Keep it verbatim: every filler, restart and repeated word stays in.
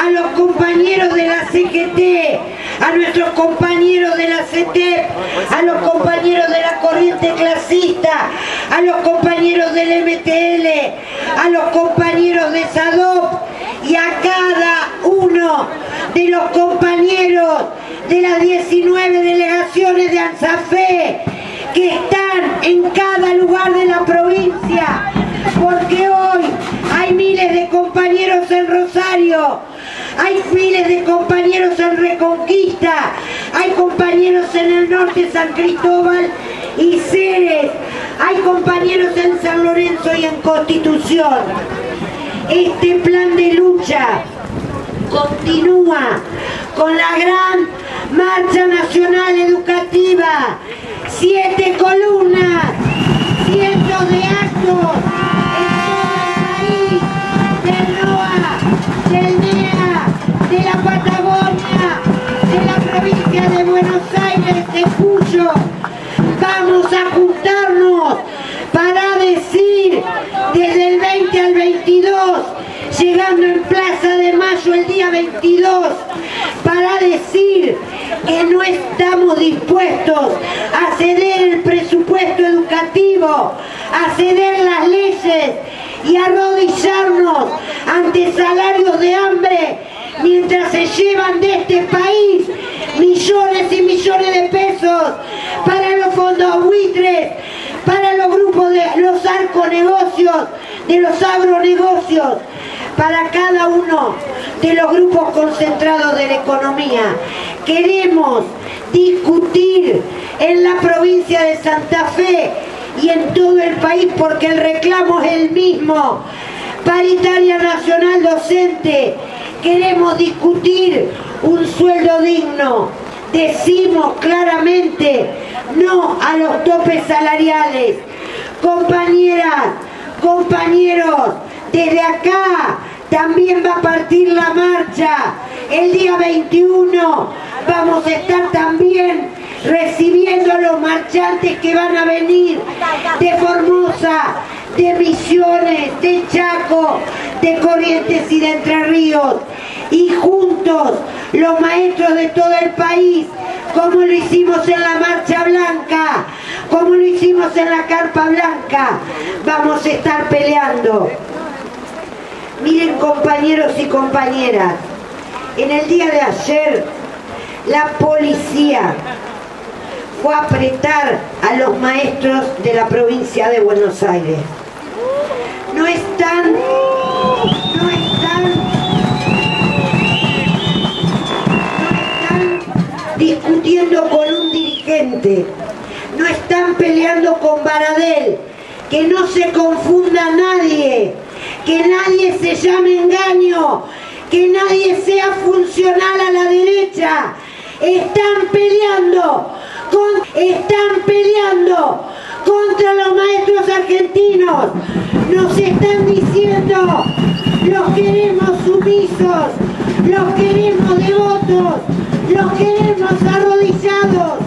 a los compañeros de la C G T, a nuestros compañeros de la C T E P, a los compañeros de la corriente clasista, a los compañeros del M T L, a los compañeros de S A D O P y a cada uno de los compañeros de las diecinueve delegaciones de ANSAFE que están en cada lugar de la provincia, porque hoy hay miles de compañeros en Rosario, hay miles de compañeros en Reconquista, hay compañeros en el norte, San Cristóbal y Ceres, hay compañeros en San Lorenzo y en Constitución. Este plan de lucha continúa con la gran Marcha Nacional Educativa, siete columnas, cientos de actos en todo el país, del N O A, del N E A, de la Patagonia, de la provincia de Buenos Aires, de Cuyo. Vamos a juntarnos para decir desde el veinte al veintidós, llegando en Plaza de Mayo el día veintidós, para decir que no estamos dispuestos a ceder el presupuesto educativo, a ceder las leyes y a arrodillarnos ante salarios de hambre mientras se llevan de este país millones y millones de pesos para los fondos buitres, para los grupos de los arconegocios, de los agronegocios, para cada uno de los grupos concentrados de la economía. Queremos discutir en la provincia de Santa Fe y en todo el país porque el reclamo es el mismo. Paritaria nacional docente, queremos discutir un sueldo digno. Decimos claramente no a los topes salariales. Compañeras, compañeros, desde acá también va a partir la marcha. El día veintiuno vamos a estar también recibiendo a los marchantes que van a venir de Formosa, de Misiones, de Chaco, de Corrientes y de Entre Ríos. Y juntos, los maestros de todo el país, como lo hicimos en la Marcha Blanca, como lo hicimos en la Carpa Blanca, vamos a estar peleando. Miren, compañeros y compañeras, en el día de ayer la policía fue a apretar a los maestros de la provincia de Buenos Aires. No están, no están, no están discutiendo con un dirigente, no están peleando con Baradel, que no se confunda nadie, que nadie se llame engaño, que nadie sea funcional a la derecha. Están peleando, con, están peleando contra los maestros argentinos. Nos están diciendo, los queremos sumisos, los queremos devotos, los queremos arrodillados.